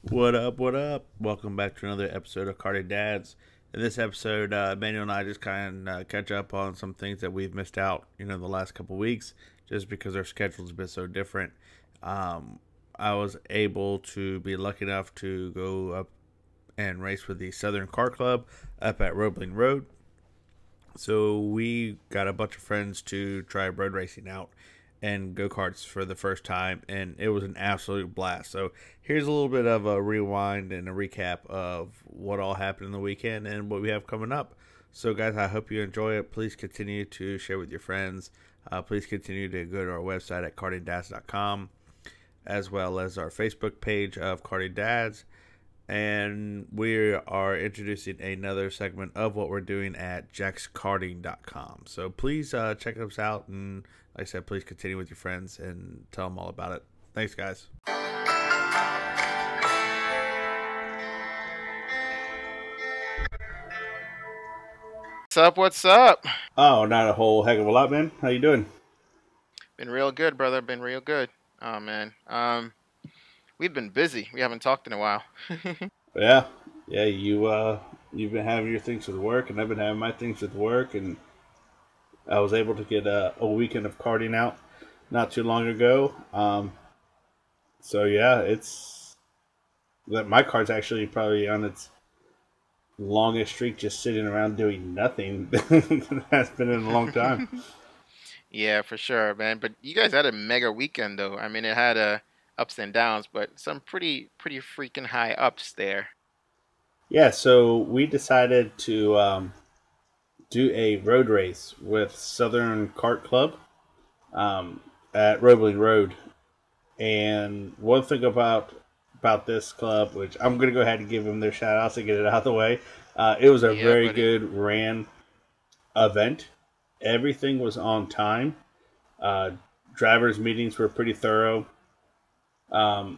What up? What up? Welcome back to another episode of Cardi Dads. In this episode, Manuel and I just kind of catch up on some things that we've missed out, the last couple weeks, just because our schedules have been so different. Um, I was able to be lucky enough to go up and race with the Southern Car Club up at Roebling Road. So we got a bunch of friends to try road racing out and go karts for the first time, and it was an absolute blast. So here's a little bit of a rewind and a recap of what all happened in the weekend and what we have coming up. So, guys, I hope you enjoy it. Please continue to share with your friends. Please continue to go to our website at cardidads.com, as well as our Facebook page of Cardi Dads. And we are introducing another segment of what we're doing at jackskarting.com. So please check us out, and like I said, please continue with your friends and tell them all about it. Thanks, guys. What's up? What's up? Oh, not a whole heck of a lot, man. How you doing? Been real good, brother. Been real good. Oh man. We've been busy. We haven't talked in a while. Yeah, yeah. You've been having your things with work, and I've been having my things with work, and I was able to get a weekend of karting out not too long ago. So yeah, it's that my car's actually probably on its longest streak just sitting around doing nothing that has been in a long time. Yeah, for sure, man. But you guys had a mega weekend, though. I mean, it had ups and downs, but some pretty freaking high ups there. Yeah, so we decided to do a road race with Southern Kart Club um, at Roebling Road. And one thing about this club, which I'm going to go ahead and give them their shout outs and get it out of the way, it was a Yeah, very buddy. good ran event. Everything was on time. Uh, drivers' meetings were pretty thorough. Um,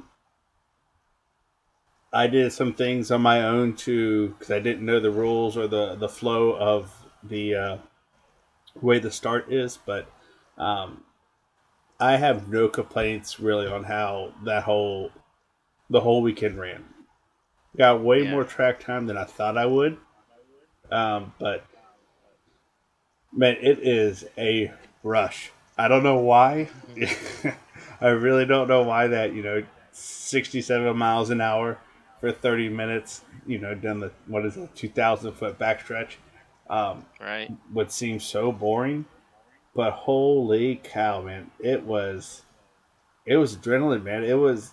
I did some things on my own too because I didn't know the rules or the flow of the way the start is, but um, I have no complaints really on how the whole weekend ran. Got way Yeah. more track time than I thought I would, but man, it is a rush. I don't know why. I really don't know why that 67 miles an hour for 30 minutes. Down the what is it 2,000 foot backstretch Right. would seem so boring, but holy cow, man! It was adrenaline, man. It was.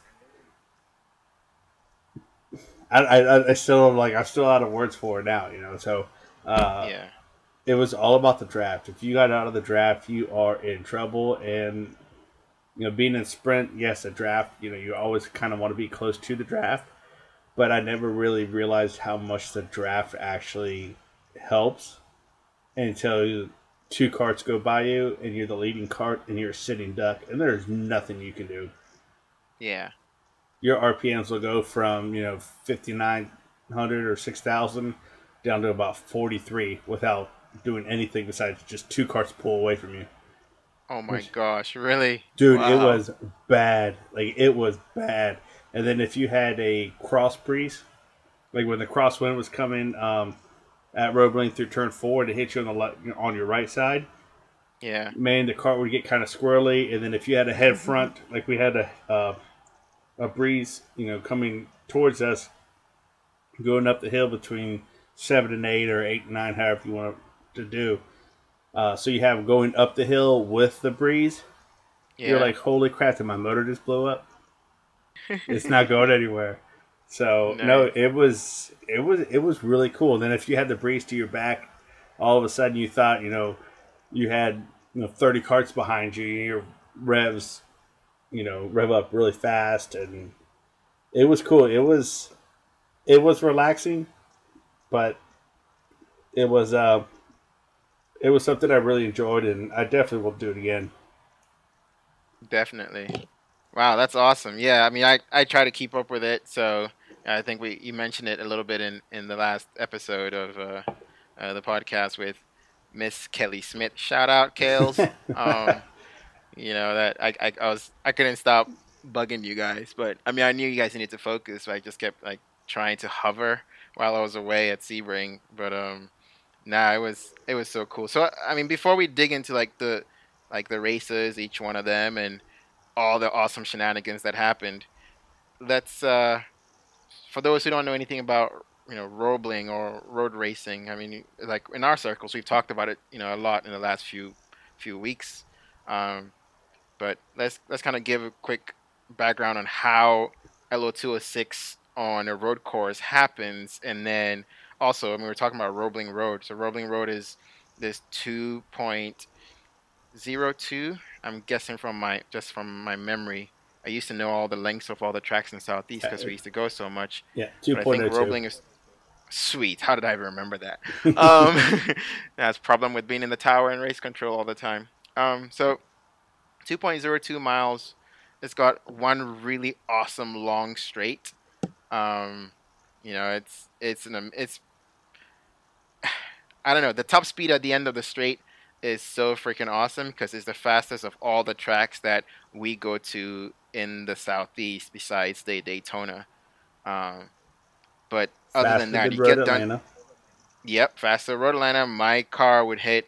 I still like I'm still out of words for it now. So uh, Yeah. it was all about the draft. If you got out of the draft, you are in trouble. And being in sprint, yes, a draft. You always kind of want to be close to the draft, but I never really realized how much the draft actually helps until two carts go by you and you're the leading cart and you're a sitting duck and there's nothing you can do. Yeah. Your RPMs will go from 5,900 or 6,000 down to about 43 without doing anything besides just two carts pull away from you. Oh my Which, gosh, really? dude, it Wow. was bad. Like it was bad. And then if you had a cross breeze, like when the crosswind was coming at Roebling through turn four to hit you on your right side, Yeah. man, the cart would get kind of squirrely. And then if you had a head front, like we had a breeze, coming towards us, going up the hill between 7 and 8 or 8 and 9, however you want to do. So you have going up the hill with the breeze. You're Yeah. like, holy crap! Did my motor just blow up? It's not going anywhere. So no, Nice. it was really cool. And then if you had the breeze to your back, all of a sudden you thought you had 30 carts behind you. Your revs rev up really fast, and it was cool. It was relaxing, but it was uh it was something I really enjoyed, and I definitely will do it again. Definitely. Wow, that's awesome. Yeah, I mean, I try to keep up with it. So I think we you mentioned it a little bit in the last episode of the podcast with Miss Kelly Smith. Shout out, Kales. You know that I couldn't stop. bugging you guys, but I mean, I knew you guys needed to focus, so I just kept like trying to hover while I was away at Sebring. But nah, it was so cool. So I mean, before we dig into like the races, each one of them, and all the awesome shenanigans that happened, let's for those who don't know anything about Roebling or road racing. I mean, like in our circles, we've talked about it a lot in the last few weeks. Um, but let's kind of give a quick background on how LO206 on a road course happens, and then also, I mean, we're talking about Roebling Road. So Roebling Road is this 2.02. I'm guessing from my memory. I used to know all the lengths of all the tracks in Southeast because we used to go so much. Yeah, But I think 2.02. Roebling is sweet. How did I even remember that? Um, that's problem with being in the tower and race control all the time. So 2.02 miles. It's got one really awesome long straight. Um, it's I don't know. The top speed at the end of the straight is so freaking awesome because it's the fastest of all the tracks that we go to in the southeast besides the Daytona. Um, but other than Faster that, than you Road get done. Atlanta. Yep, faster road Atlanta. My car would hit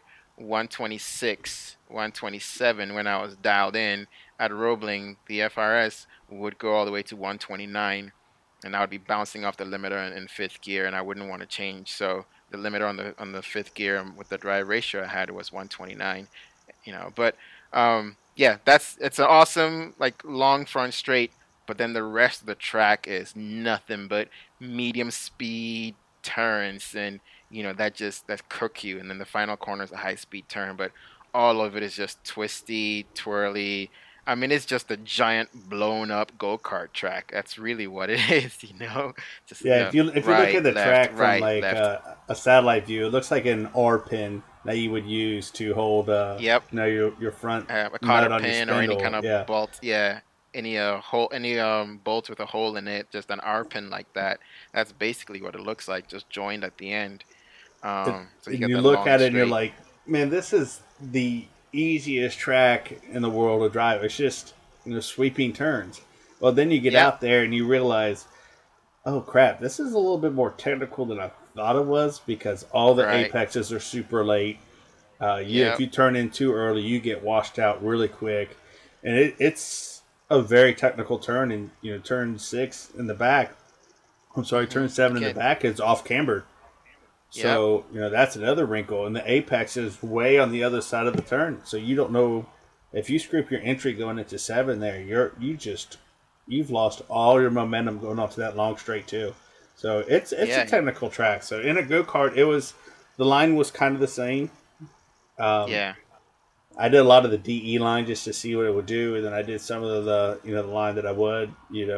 126, 127 when I was dialed in. At Roebling, the FRS would go all the way to 129, and I would be bouncing off the limiter in fifth gear, and I wouldn't want to change. So the limiter on the fifth gear with the drive ratio I had was 129. But yeah, it's an awesome like long front straight, but then the rest of the track is nothing but medium speed turns, and that cook you, and then the final corner is a high speed turn, but all of it is just twisty, twirly. I mean, it's just a giant blown up go kart track. That's really what it is, just Yeah, if you look at the track from right, like left. a satellite view, it looks like an R pin that you would use to hold Yep, your front a cotter nut on your pin or any spindle. kind of Yeah, bolt. Yeah, any bolt with a hole in it, just an R pin like that. That's basically what it looks like, just joined at the end. So you and get you that look long at it and you're straight. like, man, this is the easiest track in the world to drive. It's just sweeping turns. Well, then you get Yep. out there and you realize, oh crap, this is a little bit more technical than I thought it was because all the Right. apexes are super late. If Yep. you turn in too early, you get washed out really quick, and it's a very technical turn. And turn 6 in the back. I'm sorry, turn 7 in the Okay. back is off cambered. Yep. So that's another wrinkle, and the apex is way on the other side of the turn. So you don't know if you screw up your entry going into 7 there. You've lost all your momentum going off to that long straight too. So it's a Yeah. technical track. So in a go kart, the line was kind of the same. Um, Yeah. I did a lot of the DE line just to see what it would do, and then I did some of the line that I would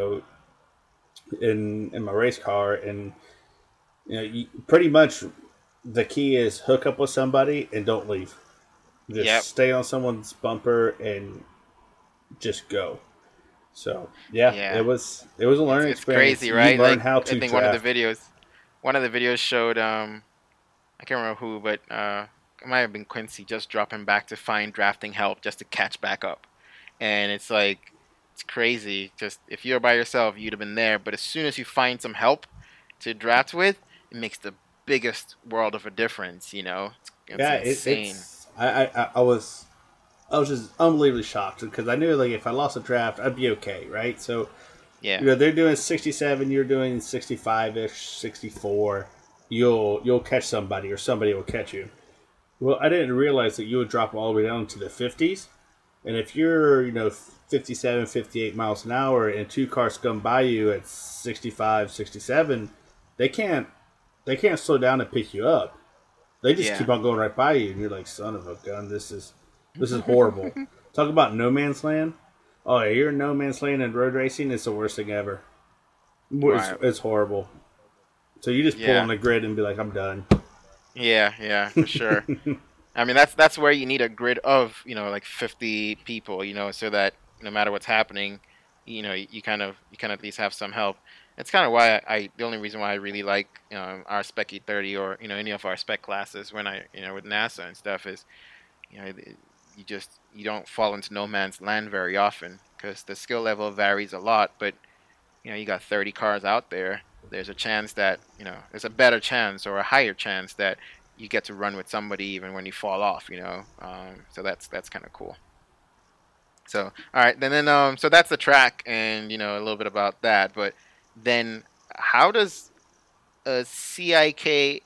in my race car, and pretty much the key is hook up with somebody and don't leave. Just Yep. stay on someone's bumper and just go. So yeah, it Yeah. was it was a It's learning it's experience. crazy, You right? learn Like how I to think draft. one of the videos showed I can't remember who, but it might have been Quincy just dropping back to find drafting help just to catch back up. And it's like it's crazy. Just if you're by yourself, you'd have been there, but as soon as you find some help to draft with, it makes the biggest world of a difference, It's Yeah, insane. I was just unbelievably shocked because I knew like if I lost a draft, I'd be okay, right? So Yeah. they're doing 67, you're doing 65 ish, 64. You'll catch somebody or somebody will catch you. Well, I didn't realize that you would drop all the way down to the 50s. And if you're, 57, 58 miles an hour and two cars come by you at 65, 67, they can't they can't slow down and pick you up. They just Yeah. keep on going right by you and you're like, son of a gun, this is horrible. Talk about no man's land. Oh, yeah, you're in no man's land in road racing. It's the worst thing ever. Right. It's horrible. So you just pull on Yeah. the grid and be like, I'm done. Yeah, yeah, for sure. I mean, that's where you need a grid of, like 50 people, so that no matter what's happening, you kind of at least have some help. It's kind of why the only reason why I really like our Spec E30 or any of our spec classes when I with NASA and stuff is you know you don't fall into no man's land very often. because the skill level varies a lot. But you got 30 cars out there. There's a chance that there's a better chance or a higher chance that you get to run with somebody even when you fall off. So that's kind of cool. So all right, then so that's the track, and a little bit about that. But then how does a CIK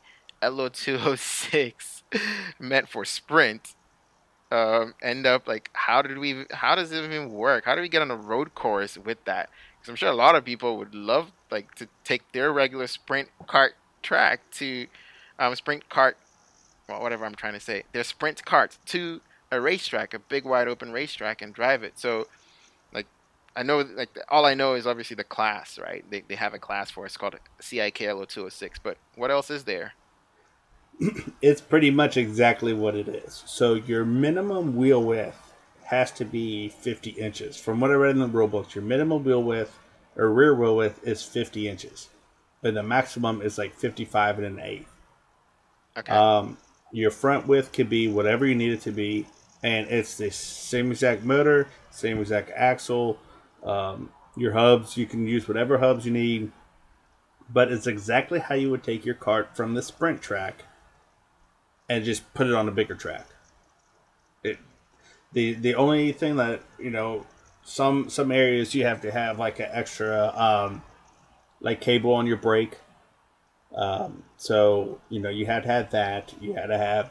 LO206 meant for sprint end up like? How does it even work? How do we get on a road course with that? Because I'm sure a lot of people would love like to take their regular sprint kart track to sprint kart, well, whatever I'm trying to say, their sprint karts to a racetrack, a big wide open racetrack, and drive it. So like I know, like all I know is obviously the class, right? They have a class for it. It's called CIKLO 206. But what else is there? It's pretty much exactly what it is. So your minimum wheel width has to be 50 inches. From what I read in the rule books, your minimum wheel width or rear wheel width is 50 inches. And the maximum is like 55 and an eighth. Okay. Your front width could be whatever you need it to be. And it's the same exact motor, same exact axle. Your hubs, you can use whatever hubs you need. But it's exactly how you would take your kart from the sprint track and just put it on a bigger track. It, the only thing that some areas you have to have like an extra like cable on your brake. So you had to have that. You had to have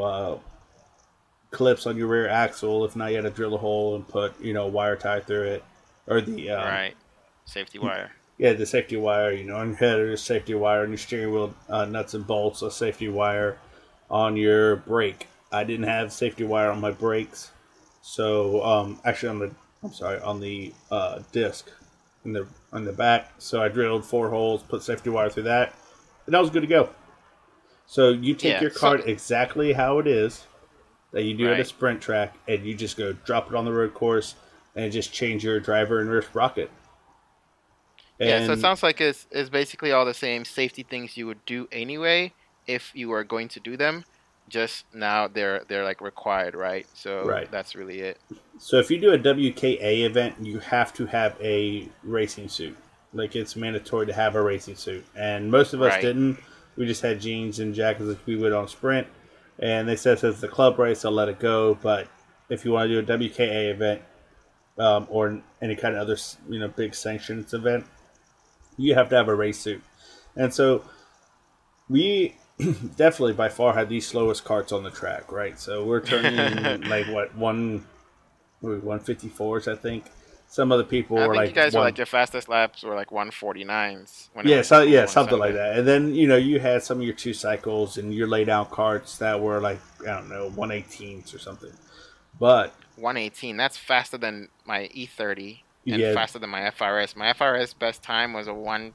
clips on your rear axle. If not, you had to drill a hole and put wire tie through it, or the Right. Safety wire. yeah, the safety wire. On your headers, safety wire. On your steering wheel nuts and bolts, a safety wire. On your brake, I didn't have safety wire on my brakes, so actually on the disc in the back. So I drilled 4 holes, put safety wire through that, and I was good to go. So you take Yeah. your So cart exactly how it is that you do at a right. sprint track, and you just go drop it on the road course and just change your driver and rear sprocket. Yeah. So it And sounds like it's basically all the same safety things you would do anyway if you were going to do them. Just now they're like required, right? So right. that's really it. So if you do a WKA event, you have to have a racing suit. Like it's mandatory to have a racing suit, and most of us Right. didn't. We just had jeans and jackets like we would on sprint. And they said since it's a club race, they'll let it go. But if you want to do a WKA event or any kind of other big sanctions event, you have to have a race suit. And so we definitely by far had the slowest carts on the track, right? So we're turning like what 154s, I think. Some other people I were think you like guys were one. like your fastest laps were like 149s when it Yeah, was so yeah, cool on something like Sunday. that. And then you had some of your 2 cycles and your laid down carts that were like I don't know 118s or something. But 118. That's faster than my E30 and yeah, faster than my FRS. My FRS best time was a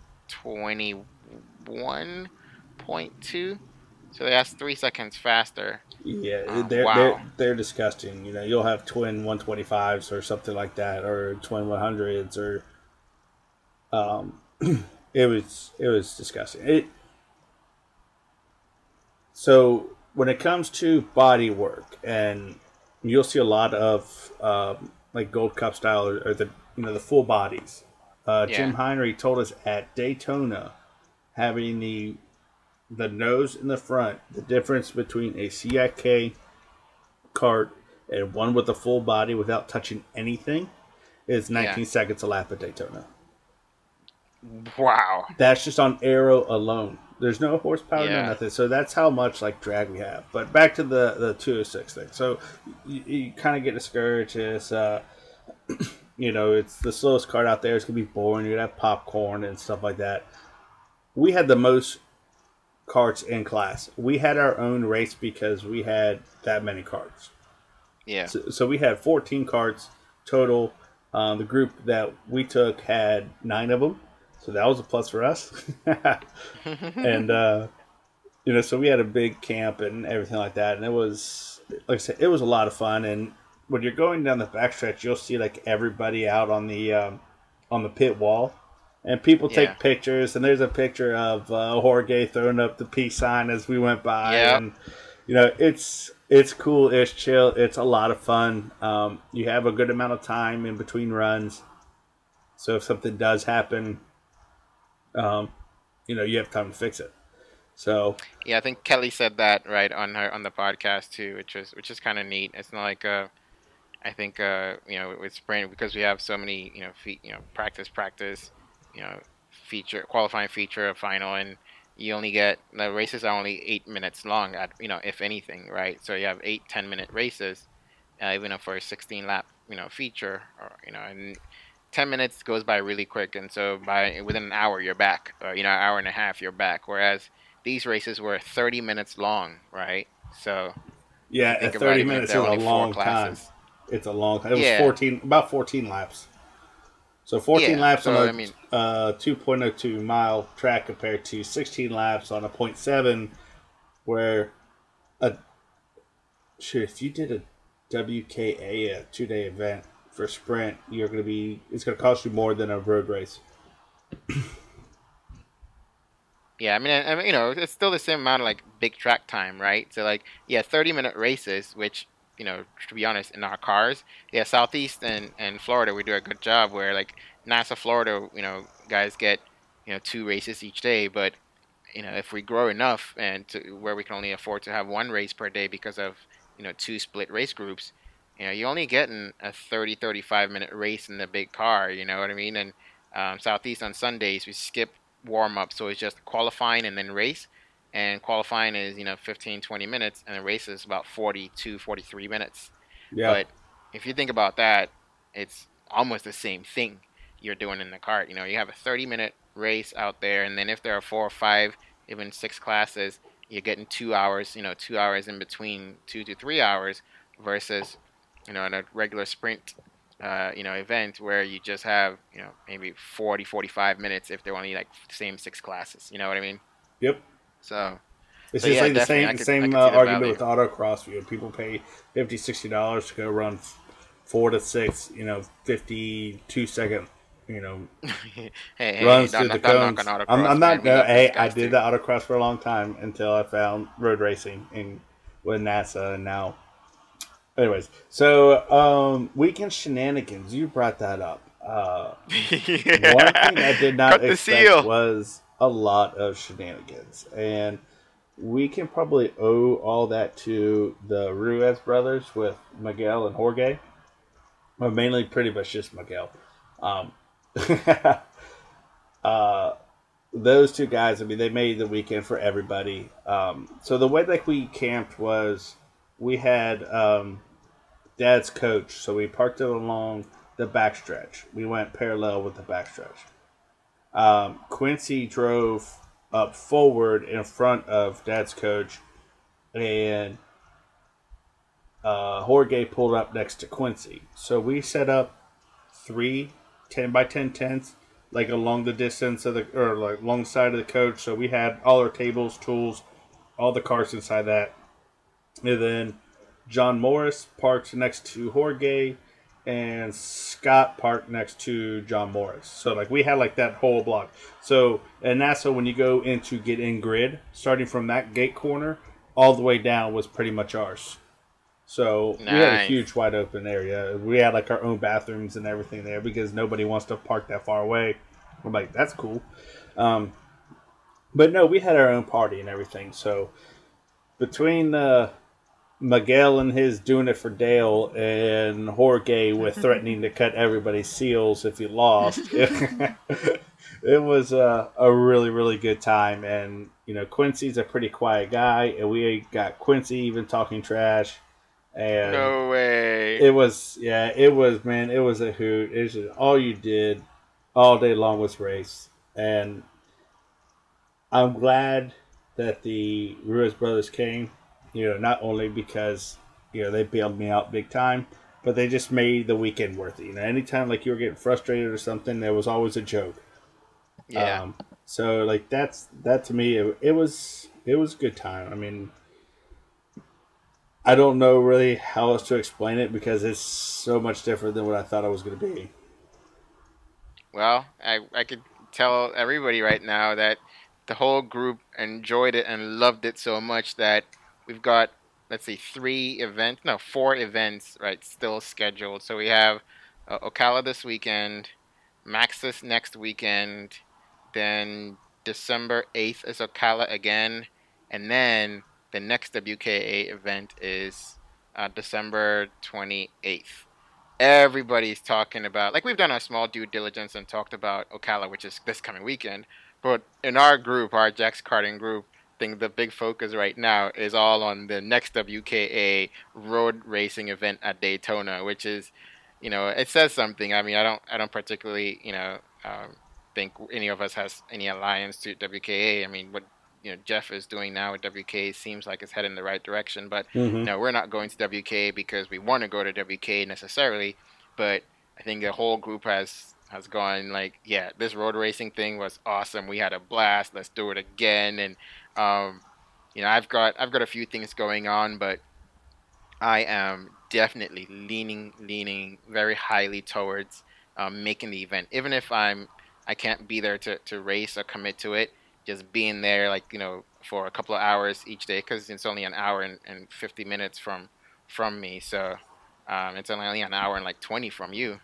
121.2. So that's 3 seconds faster. yeah, they're Wow. they're disgusting. You'll have twin 125s or something like that, or twin 100s, or um, it was disgusting. So when it comes to body work, and you'll see a lot of like Gold Cup style or the the full bodies. Yeah. Jim Heinrich told us at Daytona having the nose in the front, the difference between a CIK kart and one with a full body without touching anything is Yeah. 19 seconds a lap at Daytona. Wow. That's just on aero alone. There's no horsepower, no Yeah. nothing. So that's how much like drag we have. But back to the 206 thing. So you kind of get discouraged. It's the slowest cart out there. It's gonna be boring. You're gonna have popcorn and stuff like that. We had the most carts in class. We had our own race because we had that many carts. Yeah. So we had 14 carts total. The group that we took had 9 of them, so that was a plus for us. And so we had a big camp and everything like that, and it was like I said, it was a lot of fun. And when you're going down the backstretch, you'll see like everybody out on the pit wall, and people Yeah. take pictures. And there's a picture of Jorge throwing up the peace sign as we went by, Yep. and It's cool. It's chill. It's a lot of fun. You have a good amount of time in between runs, so if something does happen, um, you have time to fix it. So Yeah, I think Kelly said that right on the podcast too, which is kind of neat. It's not like I think with sprint because we have so many practice, feature qualifying feature a final, and you only get the races are only 8 minutes long at if anything, right? So you have 8 10 minute races, even for a 16 lap feature, or and 10 minutes goes by really quick, and so by within an hour you're back, or an hour and a half you're back. Whereas these races were 30 minutes long, right? So if yeah, you think about it, 30 even if minutes there is are a only four long time. classes, It's a long time. It was yeah, 14, about 14 laps. So 14 yeah. laps on So a I mean, 2.02 mile track compared to 16 laps on a point 0.7, where a shit, if you did a WKA, a 2 day event for sprint, it's going to cost you more than a road race. yeah. I mean, it's still the same amount of like big track time, right? So like, yeah, 30-minute races, which to be honest, in our cars, yeah, Southeast and Florida, we do a good job where like NASA Florida, guys get 2 races each day, but if we grow enough and to where we can only afford to have one race per day because of two split race groups, you're only getting a 30 35 minute race in the big car. You know what I mean? And Southeast on Sundays we skip warm up, so it's just qualifying and then race. And qualifying is 15 20 minutes, and the race is about 42 43 minutes. Yeah. But if you think about that, it's almost the same thing you're doing in the cart. You have a 30-minute race out there, and then if there are 4 or 5, even 6 classes, you're getting 2 hours, 2 hours in between, 2 to 3 hours, versus, in a regular sprint, event where you just have, maybe 40, 45 minutes if they're only like the same 6 classes. You know what I mean? Yep. So, It's so just yeah, like the definitely, same I the could, I same could see the argument value. with autocross. People pay $50 $60 to go run 4 to 6, 52 second, you know, Hey, hey, hey, runs through don't the don't knock on cones. I'm autocross, man. not. We love those Hey, I guys did too. the autocross for a long time until I found road racing in with NASA, and now, anyways. So, weekend shenanigans. You brought that up. One thing I did not Cut the expect seal. was a lot of shenanigans, and we can probably owe all that to the Ruiz brothers with Miguel and Jorge. Well, mainly pretty much just Miguel. Um, uh, those two guys, I mean, they made the weekend for everybody. So the way that we camped was we had Dad's coach, so we parked it along the backstretch. We went parallel with the backstretch. Quincy drove up forward in front of Dad's coach, and Jorge pulled up next to Quincy. So we set up three 10 by 10 tents, like along the distance of or like along the side of the coach. So we had all our tables, tools, all the carts inside that. And then John Morris parked next to Jorge, and Scott parked next to John Morris. So like we had like that whole block. So and NASA, when you go in to get in grid, starting from that gate corner all the way down was pretty much ours. So we had a Nice. huge wide open area. We had like our own bathrooms and everything there because nobody wants to park that far away. I'm like, that's cool. Um, but no, we had our own party and everything. So between Miguel and his doing it for Dale and Jorge with threatening to cut everybody's seals if you lost, it was a really, really good time. And, Quincy's a pretty quiet guy, and we got Quincy even talking trash. And No way. it was, yeah, it was, man, it was a hoot. It was just, all you did all day long was race. And I'm glad that the Ruiz brothers came, not only because, they bailed me out big time, but they just made the weekend worth it. Anytime like you were getting frustrated or something, there was always a joke. Yeah. Um, so like that to me, it was a good time. I mean, I don't know really how else to explain it because it's so much different than what I thought it was going to be. Well, I could tell everybody right now that the whole group enjoyed it and loved it so much that we've got, let's see, 4 events, right, still scheduled. So we have Ocala this weekend, Maxis next weekend, then December 8th is Ocala again, and then the next WKA event is December 28th. Everybody's talking about, like, we've done our small due diligence and talked about Ocala, which is this coming weekend. But in our group, our Jack's Karting group, I think the big focus right now is all on the next WKA road racing event at Daytona, which is, it says something. I mean, I don't particularly, think any of us has any alliance to WKA. I mean, what Jeff is doing now with WKA seems like it's heading in the right direction. But Mm-hmm. we're not going to WKA because we want to go to WKA necessarily. But I think the whole group has gone like, yeah, this road racing thing was awesome. We had a blast. Let's do it again. And um, I've got a few things going on, but I am definitely leaning very highly towards making the event, even if I can't be there to race or commit to it. Just being there, like, for a couple of hours each day, because it's only an hour and 50 minutes from me, so it's only an hour and like 20 from you.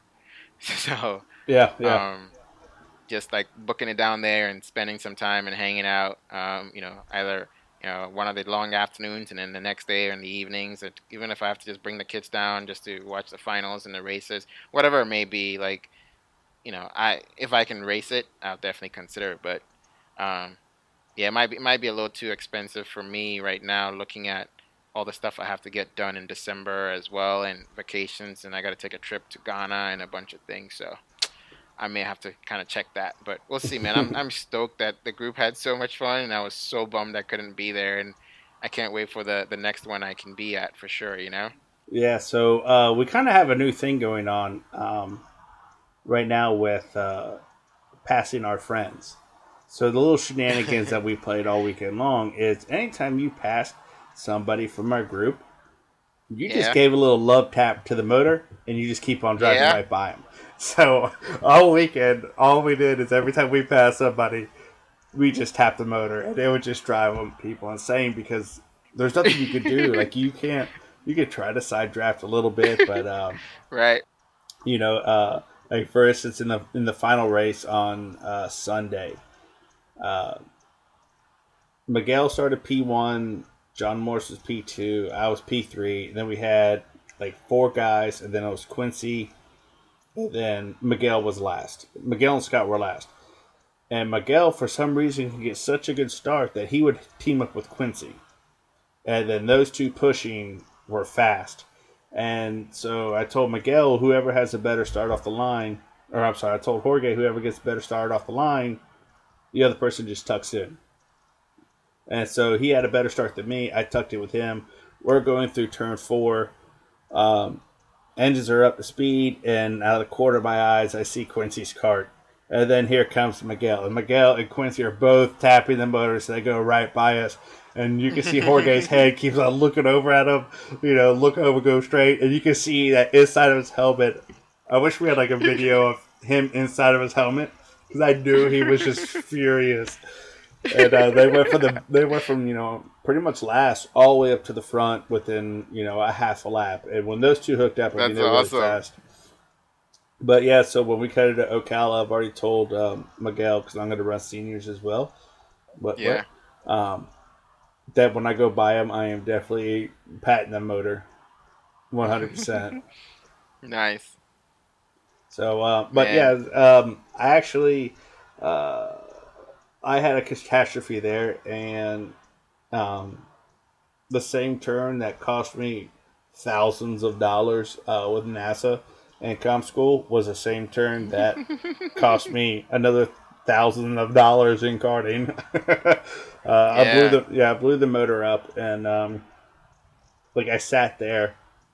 So Yeah, yeah. um, just like booking it down there and spending some time and hanging out. Either one of the long afternoons and then the next day or in the evenings. Or even if I have to just bring the kids down just to watch the finals and the races, whatever it may be. Like, I if I can race it, I'll definitely consider it. But um, yeah, it might be a little too expensive for me right now. Looking at all the stuff I have to get done in December as well, and vacations, and I got to take a trip to Ghana and a bunch of things. So I may have to kind of check that, but we'll see, man. I'm stoked that the group had so much fun, and I was so bummed I couldn't be there, and I can't wait for the next one I can be at for sure. Yeah, so we kind of have a new thing going on right now with passing our friends. So the little shenanigans that we played all weekend long is anytime you passed somebody from our group, you just Yeah, gave a little love tap to the motor and you just keep on driving yeah, right by them. So all weekend, all we did is every time we passed somebody, we just tapped the motor and it would just drive them people insane because there's nothing you could do. Like you can't, you could try to side draft a little bit, but right. you know, like for instance, in the final race on Sunday, uh, Miguel started P1, John Morris was P2, I was P3, and then we had like four guys, and then it was Quincy, and then Miguel was last. Miguel and Scott were last. And Miguel, for some reason, could get such a good start that he would team up with Quincy. And then those two pushing were fast. And so I told Miguel, whoever has a better start off the line, or I'm sorry, I told Jorge, whoever gets a better start off the line, the other person just tucks in. And so he had a better start than me. I tucked it with him. We're going through turn 4. Um, Engines are up to speed, and out of the corner of my eyes, I see Quincy's cart. And then here comes Miguel. And Miguel and Quincy are both tapping the motor, so they go right by us. And you can see Jorge's head keeps on looking over at him, look over, go straight. And you can see that inside of his helmet. I wish we had like a video of him inside of his helmet, because I knew he was just furious. And they went from pretty much last all the way up to the front within a half a lap. And when those two hooked up, I mean That's they were really awesome. fast. But yeah, so when we cut it to Ocala, I've already told Miguel, because I'm going to run seniors as well. What? Yeah, That when I go by him, I am definitely patting the motor, 100%. nice, So, but yeah, man. I actually uh, I had a catastrophe there, and um, the same turn that cost me thousands of dollars with NASA and Com School was the same turn that cost me another thousand of dollars in karting. Yeah, I blew the motor up, and like I sat there,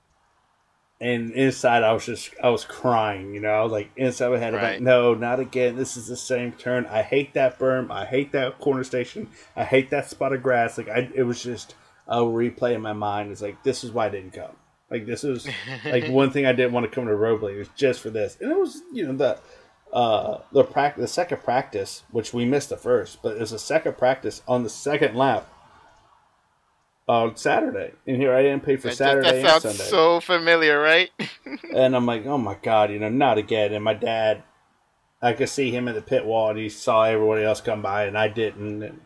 and inside I was crying. I was like inside my head, I'm like, right. no, not again. This is the same turn. I hate that berm. I hate that corner station. I hate that spot of grass. It was just a replay in my mind. It's like, this is why I didn't come. Like, this is like one thing I didn't want to come to Robley was just for this. And it was the second practice, which we missed the first, but it was the second practice on the second lap. on Saturday, and here I am paid for That Saturday and sounds Sunday. so familiar, right? And I'm like, oh my god, not again. And my dad, I could see him at the pit wall, and he saw everybody else come by, and I didn't. And,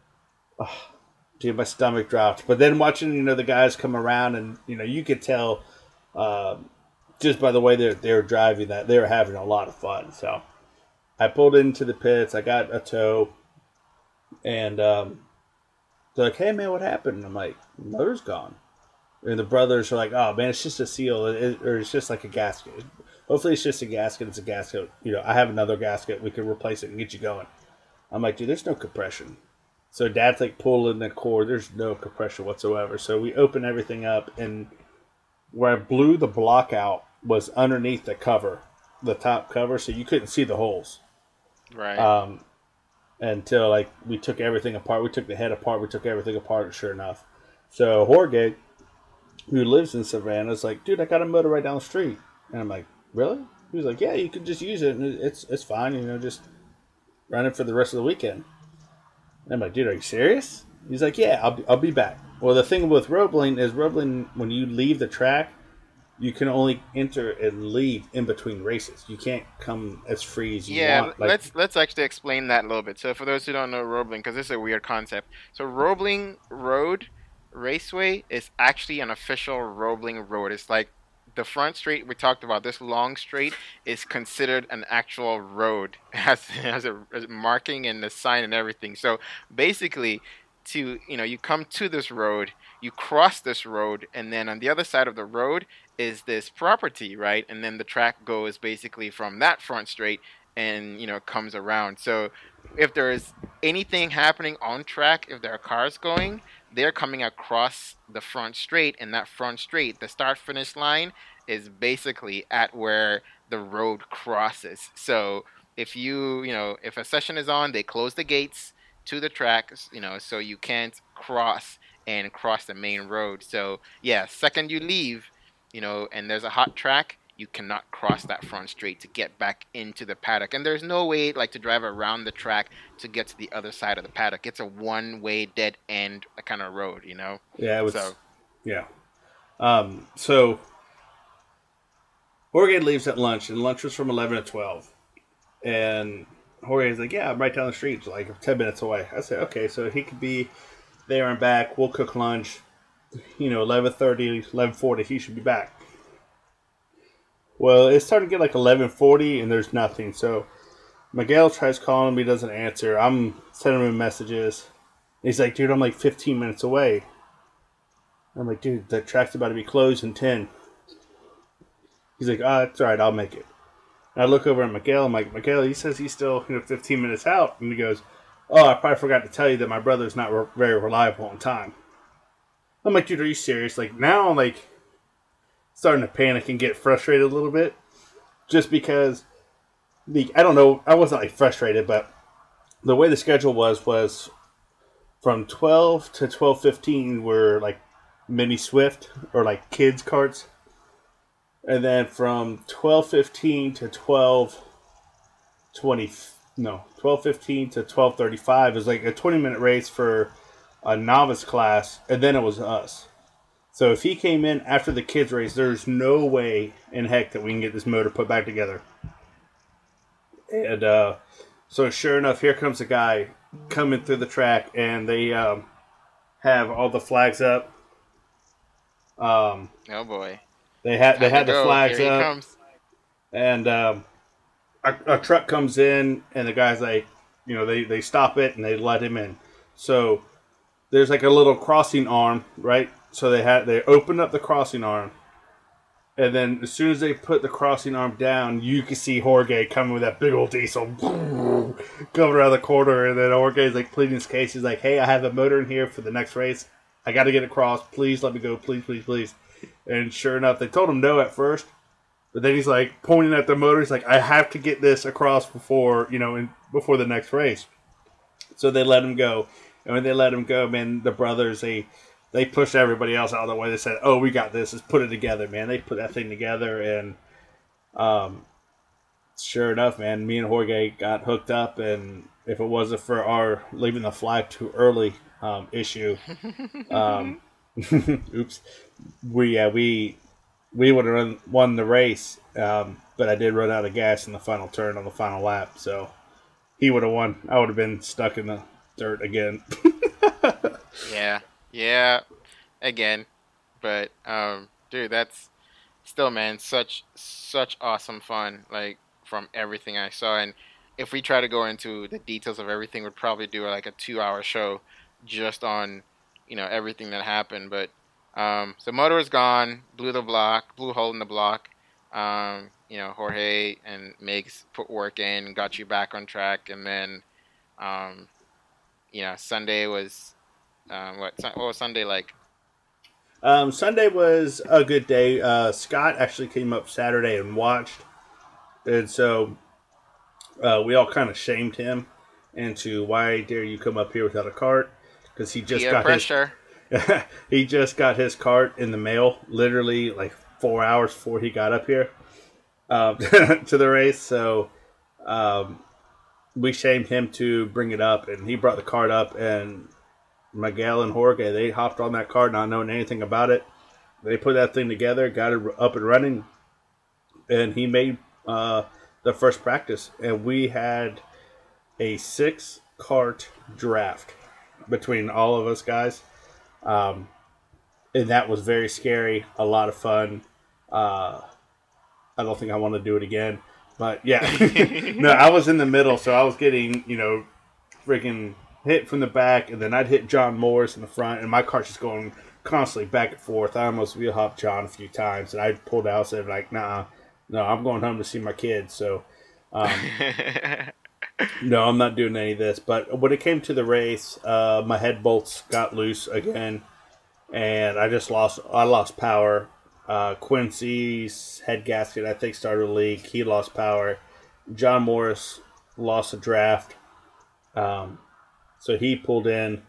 dude, my stomach dropped. But then watching, the guys come around, and you could tell, uh, just by the way they were driving, that they were having a lot of fun. So I pulled into the pits. I got a tow, and they're like, "Hey man, what happened?" And I'm like, "The motor's gone." And the brothers are like, "Oh man, it's just a seal, or it's just like a gasket. Hopefully, it's just a gasket. It's a gasket. I have another gasket. We can replace it and get you going." I'm like, "Dude, there's no compression." So Dad's like pulling the cord. There's no compression whatsoever. So we open everything up, and where I blew the block out was underneath the cover, the top cover, so you couldn't see the holes. Right. Um, until like we took everything apart. We took the head apart. We took everything apart. Sure enough, so Jorge, who lives in Savannah, is like, "Dude, I got a motor right down the street." And I'm like, "Really?" He was like, "Yeah, you can just use it, and it's fine. Just run it for the rest of the weekend." And I'm like, "Dude, are you serious?" He's like, "Yeah, I'll be back." Well, the thing with Roebling is Roebling, when you leave the track, you can only enter and leave in between races. You can't come as free as you Yeah, want. Like, let's actually explain that a little bit. So for those who don't know Roebling, because this is a weird concept, so Roebling Road Raceway is actually an official Roebling road. It's like the front straight we talked about. This long straight is considered an actual road, has a marking and the sign and everything. So basically, you come to this road, you cross this road, and then on the other side of the road is this property, right? And then the track goes basically from that front straight and comes around. So if there is anything happening on track, if there are cars going, they're coming across the front straight, and that front straight, the start finish line is basically at where the road crosses. So if a session is on, they close the gates to the track, so you can't cross the main road. So yeah, second you leave, and there's a hot track, you cannot cross that front straight to get back into the paddock. And there's no way like to drive around the track to get to the other side of the paddock. It's a one-way dead end kind of road. yeah, it was, So yeah. So Jorge leaves at lunch, and lunch was from 11 to 12. And Jorge's like, "Yeah, I'm right down the street, it's like 10 minutes away." I said, "Okay, so he could be there and back. We'll cook lunch. 11:30, 11:40, he should be back." Well, it's starting to get like 11:40, and there's nothing. So Miguel tries calling me, doesn't answer. I'm sending him messages. He's like, "Dude, I'm like 15 minutes away." I'm like, "Dude, the track's about to be closed in 10." He's like, "Ah, it's all right, I'll make it." And I look over at Miguel. I'm like, "Miguel, he says he's still 15 minutes out." And he goes, "Oh, I probably forgot to tell you that my brother's not very reliable on time." I'm like, "Dude, are you serious?" Like, now I'm like starting to panic and get frustrated a little bit. Just because I don't know, I wasn't like frustrated, but the way the schedule was from 12 to 12:15 were like mini Swift or like kids carts. And then from 12:15 to 12:20, no, 12:15 to 12:35 is like a 20-minute race for a novice class, and then it was us. So if he came in after the kids race, there's no way in heck that we can get this motor put back together. And so sure enough, here comes a guy coming through the track, and they have all the flags up. oh boy, They time to had the go. Here flags he up, comes. and a truck comes in, and the guy's like, they stop it and they let him in. So there's like a little crossing arm, right? So they opened up the crossing arm, and then as soon as they put the crossing arm down, you can see Jorge coming with that big old diesel coming around the corner, and then Jorge's like pleading his case. He's like, "Hey, I have a motor in here for the next race. I got to get across. Please let me go. Please, please, please." And sure enough, they told him no at first, but then he's like pointing at the motor. He's like, "I have to get this across before before the next race." So they let him go, and when they let him go, man, the brothers they pushed everybody else out of the way. They said, "Oh, we got this. Let's put it together, man." They put that thing together, and sure enough, man, me and Jorge got hooked up. And if it wasn't for our leaving the flag too early issue, Oops. We would have won the race, but I did run out of gas in the final turn on the final lap, so he would have won. I would have been stuck in the dirt again. Yeah, yeah. Again, but dude, that's still, man, such awesome fun. Like from everything I saw, and if we try to go into the details of everything, we'd probably do like a 2 hour show just on everything that happened. But so motor is gone, blew the block, blew a hole in the block. Jorge and Migs put work in, got you back on track, and then um, Sunday was what was Sunday like? Sunday was a good day. Scott actually came up Saturday and watched, and so we all kind of shamed him into why dare you come up here without a cart because he just Peer got his pressure. he just got his cart in the mail literally like 4 hours before he got up here to the race. So um, we shamed him to bring it up, and he brought the cart up, and Miguel and Jorge, they hopped on that cart not knowing anything about it. They put that thing together, got it up and running, and he made the first practice. And we had a 6 cart draft between all of us guys. Um, and that was very scary, a lot of fun. Uh, I don't think I want to do it again. But yeah, no, I was in the middle, so I was getting, freaking hit from the back, and then I'd hit John Morris in the front, and my car's just going constantly back and forth. I almost wheel hopped John a few times, and I pulled out and said, like, nah, no, I'm going home to see my kids. So, no, I'm not doing any of this. But when it came to the race, my head bolts got loose again, and I lost power. Quincy's head gasket, I think, started a leak. He lost power. John Morris lost a draft. So he pulled in.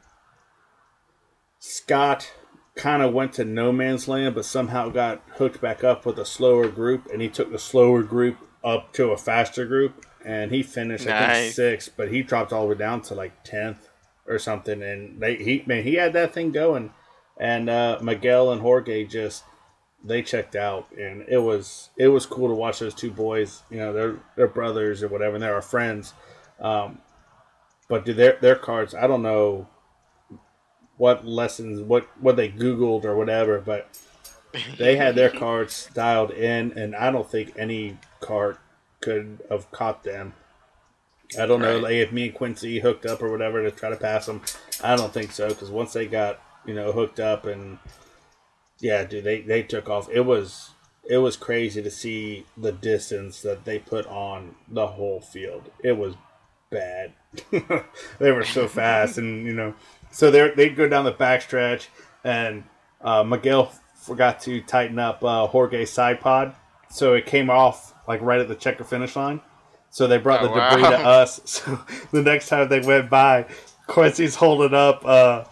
Scott kind of went to no man's land, but somehow got hooked back up with a slower group, and he took the slower group up to a faster group, and he finished, I think, Nice. sixth, but he dropped all the way down to like 10th or something, and he had that thing going, and Miguel and Jorge just they checked out, and it was cool to watch those two boys. They're brothers or whatever, and they're our friends. Um, but do their cards, I don't know what lessons, what they Googled or whatever, but they had their cards dialed in, and I don't think any card could have caught them. I don't know, Right. like if me and Quincy hooked up or whatever to try to pass them. I don't think so because once they got hooked up and yeah, dude, they took off. It was crazy to see the distance that they put on the whole field. It was bad. They were so fast, and so they go down the backstretch, and Miguel forgot to tighten up Jorge's side pod, so it came off like right at the checker finish line. So they brought Oh the debris to wow. us. So the next time they went by, Quincy's holding up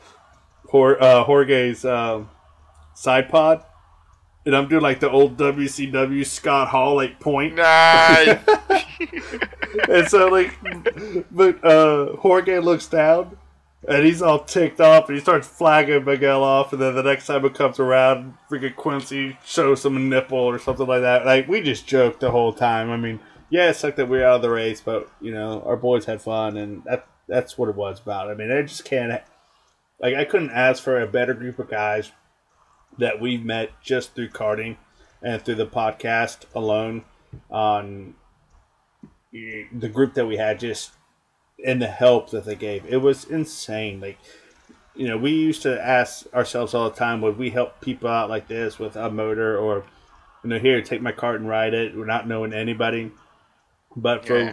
Jorge's side pod, and I'm doing like the old WCW Scott Hall like point. Nice. And so like, but Jorge looks down, and he's all ticked off, and he starts flagging Miguel off, and then the next time it comes around, freaking Quincy shows him a nipple or something like that. Like we just joked the whole time. I mean, yeah, it sucked that we were out of the race, but our boys had fun, and that's what it was about. I mean, I just can't. Like I couldn't ask for a better group of guys that we've met just through karting and through the podcast alone on the group that we had, just and the help that they gave. It was insane. Like, we used to ask ourselves all the time, would we help people out like this with a motor or, here, take my cart and ride it. We're not knowing anybody. But Yeah. for,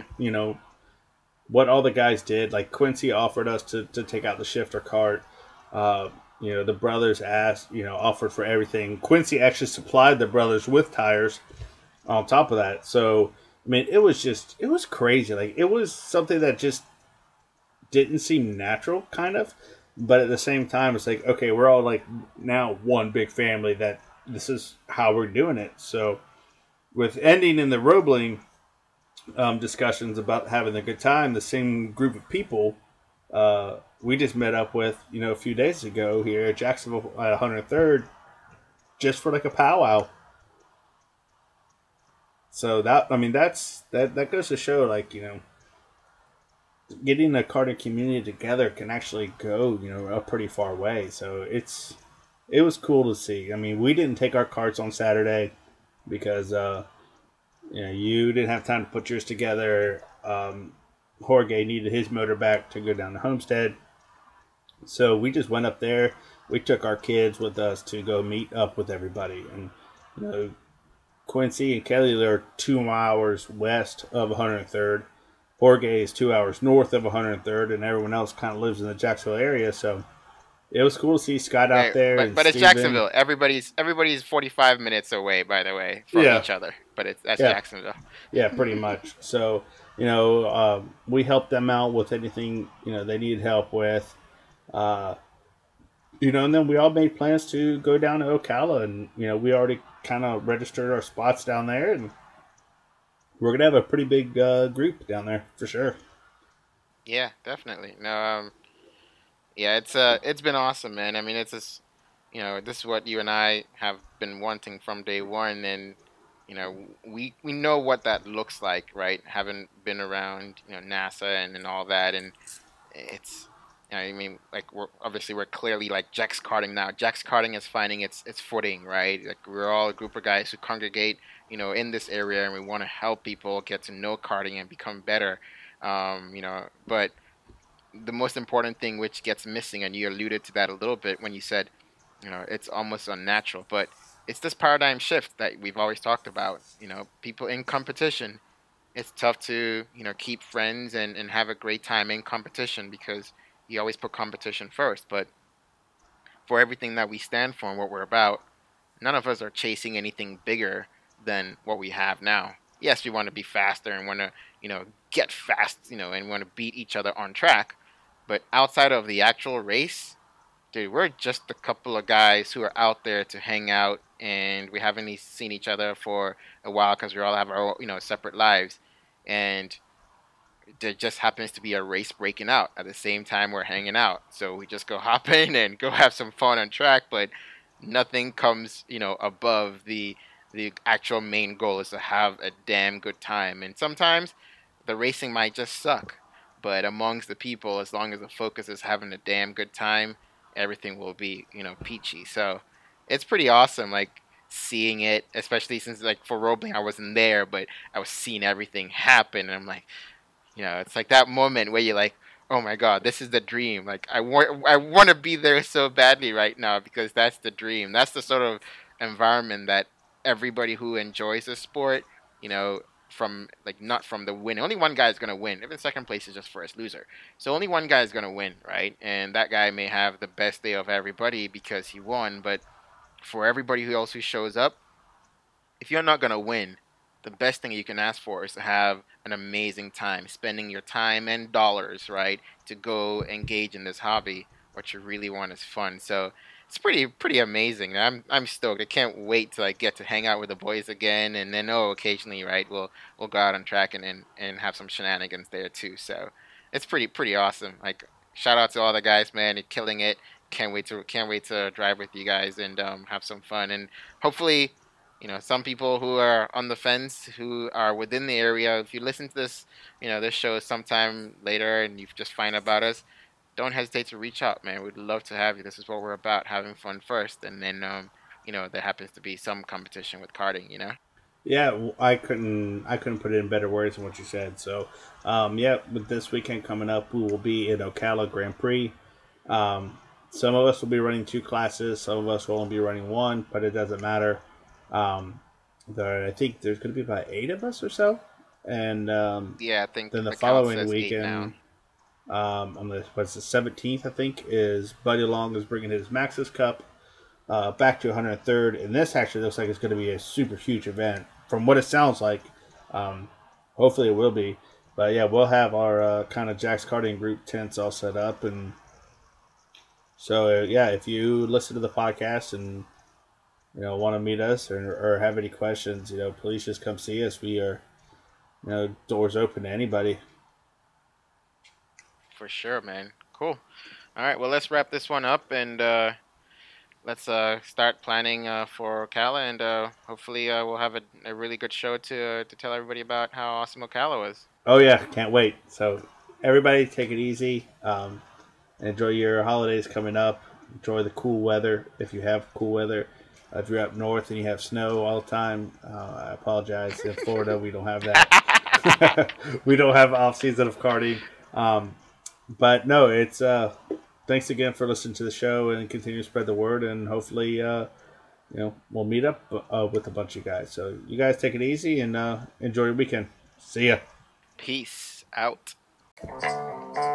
what all the guys did, like Quincy offered us to take out the shifter cart. Uh, the brothers offered for everything. Quincy actually supplied the brothers with tires on top of that. So, I mean, it was crazy. Like, it was something that just didn't seem natural, kind of. But at the same time, it's like, okay, we're all like now one big family that this is how we're doing it. So, with ending in the Roebling discussions about having a good time, the same group of people we just met up with, a few days ago here at Jacksonville at 103rd, just for like a powwow. So that goes to show, like, getting a karting community together can actually go, a pretty far way. So it was cool to see. I mean, we didn't take our carts on Saturday because you didn't have time to put yours together. Jorge needed his motor back to go down to Homestead, so we just went up there. We took our kids with us to go meet up with everybody, and you know Quincy and Kelly are 2 hours west of 103rd. Jorge is 2 hours north of 103rd, and everyone else kind of lives in the Jacksonville area. So it was cool to see Scott out Right, there but and but it's Steven. Jacksonville. Everybody's 45 minutes away, by the way, from Yeah, each other. But that's yeah, Jacksonville. yeah, pretty much. So we helped them out with anything they needed help with. Uh, and then we all made plans to go down to Ocala, and we already kind of registered our spots down there, and we're gonna have a pretty big group down there for sure. Yeah, definitely. No, yeah, it's been awesome, man. I mean, it's just this is what you and I have been wanting from day one, and we know what that looks like, right? Having been around NASA and all that, and it's I mean, like we're clearly like Jack's karting now. Jack's karting is finding its footing, right? Like we're all a group of guys who congregate in this area, and we want to help people get to know karting and become better. But the most important thing which gets missing, and you alluded to that a little bit when you said it's almost unnatural, but it's this paradigm shift that we've always talked about. People in competition, it's tough to keep friends and have a great time in competition because you always put competition first. But for everything that we stand for and what we're about, none of us are chasing anything bigger than what we have now. Yes, we want to be faster and want to get fast, and want to beat each other on track. But outside of the actual race, dude, we're just a couple of guys who are out there to hang out, and we haven't seen each other for a while because we all have our separate lives, and there just happens to be a race breaking out at the same time we're hanging out. So we just go hop in and go have some fun on track, but nothing comes above the actual main goal is to have a damn good time. And sometimes the racing might just suck, but amongst the people, as long as the focus is having a damn good time, everything will be peachy. So it's pretty awesome, like seeing it, especially since like for Roebling I wasn't there, but I was seeing everything happen, and I'm like, it's like that moment where you're like, oh my god, this is the dream. Like I want to be there so badly right now because that's the dream. That's the sort of environment that everybody who enjoys the sport, you know, from like not from the win. Only one guy is gonna win. Even second place is just first loser. So only one guy is gonna win, right? And that guy may have the best day of everybody because he won. But for everybody who else who shows up, if you're not gonna win, the best thing you can ask for is to have an amazing time, spending your time and dollars, right, to go engage in this hobby. What you really want is fun. So it's pretty amazing. I'm stoked. I can't wait till I get to hang out with the boys again, and then occasionally, right, we'll go out on track and have some shenanigans there too. So it's pretty awesome. Like shout out to all the guys, man. You're killing it. Can't wait to drive with you guys and have some fun and hopefully some people who are on the fence who are within the area, if you listen to this this show sometime later and you just find about us, don't hesitate to reach out, man. We'd love to have you. This is what we're about, having fun first, and then there happens to be some competition with karting. Yeah, I couldn't put it in better words than what you said. So, yeah, with this weekend coming up, we will be in Ocala Grand Prix. Some of us will be running two classes. Some of us will only be running one, but it doesn't matter. Um, I think there's going to be about 8 of us or so, and Yeah, I think then the the count following says 8 now. weekend, on the what's the 17th, I think, is Buddy Long is bringing his Maxis Cup back to 103rd, and this actually looks like it's going to be a super huge event. From what it sounds like, um, hopefully it will be. But yeah, we'll have our kind of Jack's Karting group tents all set up, and so yeah, if you listen to the podcast and want to meet us or have any questions, please just come see us. We are doors open to anybody. For sure, man. Cool. All right. Well, let's wrap this one up and let's start planning for Ocala, and hopefully we'll have a really good show to tell everybody about how awesome Ocala was. Oh yeah, can't wait. So everybody, take it easy. Enjoy your holidays coming up. Enjoy the cool weather if you have cool weather. If you're up north and you have snow all the time, I apologize. In Florida, we don't have that. We don't have off season of karting. But no, it's thanks again for listening to the show and continue to spread the word. And hopefully, we'll meet up with a bunch of guys. So you guys take it easy and enjoy your weekend. See ya. Peace out.